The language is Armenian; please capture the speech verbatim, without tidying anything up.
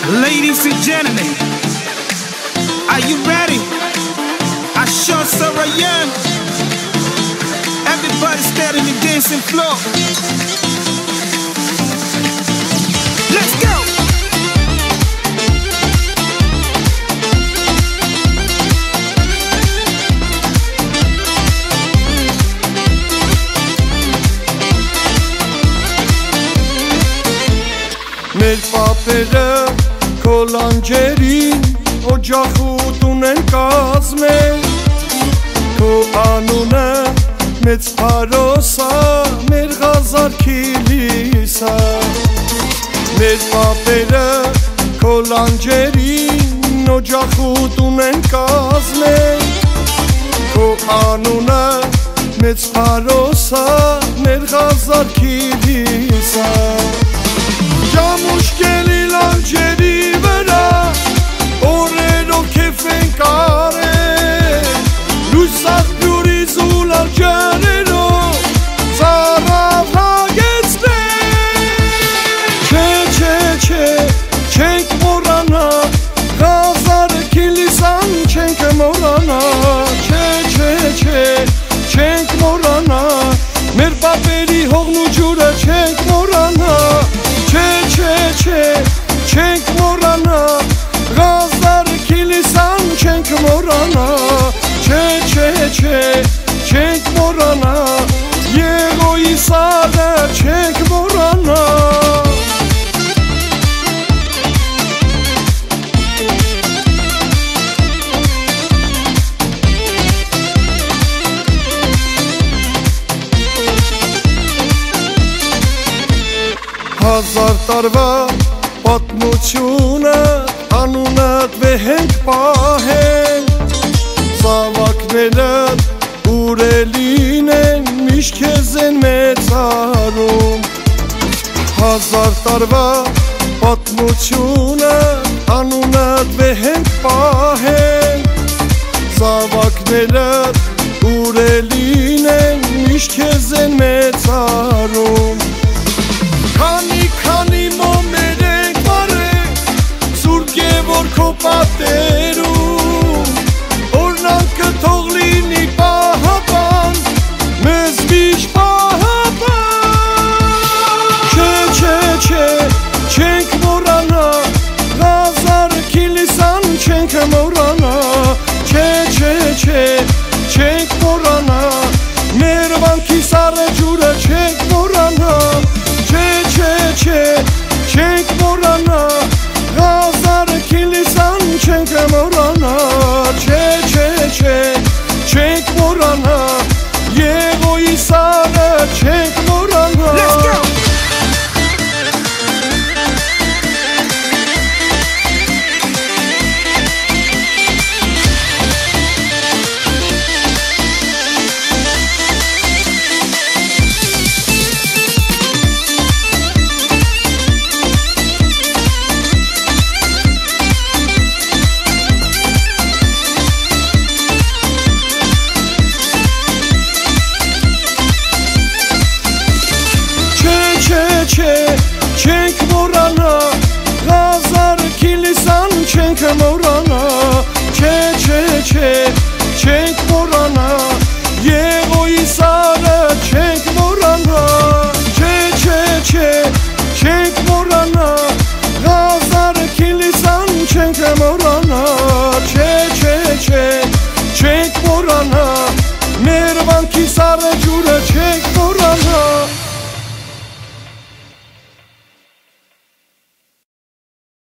Ladies and gentlemen, are you ready? I sure so I am. Everybody stand on the dancing floor. Let's go! Մեր պապերը քոլանջերին օջախուտուն են կազմել, քո անունը մեծ փարոսա, մեր ղազարքի լիսա։ Մեր պապերը քոլանջերին օջախուտուն են կազմել, քո անունը մեծ փարոսա, մեր ղազարքի լիսա։ Ջամուշկելի լանջերի վրա օրերով քեֆ են կարել, լույսախ բյուրից ու լանջերերով ծառավ հագեցնել։ Չէ, չէ, չէ, չենք մոռանա, ղազարը քիլիսան չենք մոռանա։ Չէ, չէ, չէ, չենք մոռանա, մեր պապերի հողն ու ջուրը չենք մոռանա։ Չէ, չէ, չէ, չենք մոռանա, ղազարը քիլիսան չենք մոռանա։ Չէ, չէ, չէ, չենք մոռանա, Եղոյի սարը չենք մոռանա։ Հազար տարվա պատմությունը անունդ վեհենք պահենք, զավակներդ ուրելին են միշտ քեզ են մեծարում։ Հազար տարվա պատմությունը անունդ վեհենք պահենք, զավակներդ ուրելին են միշտ քեզ են մեծարում։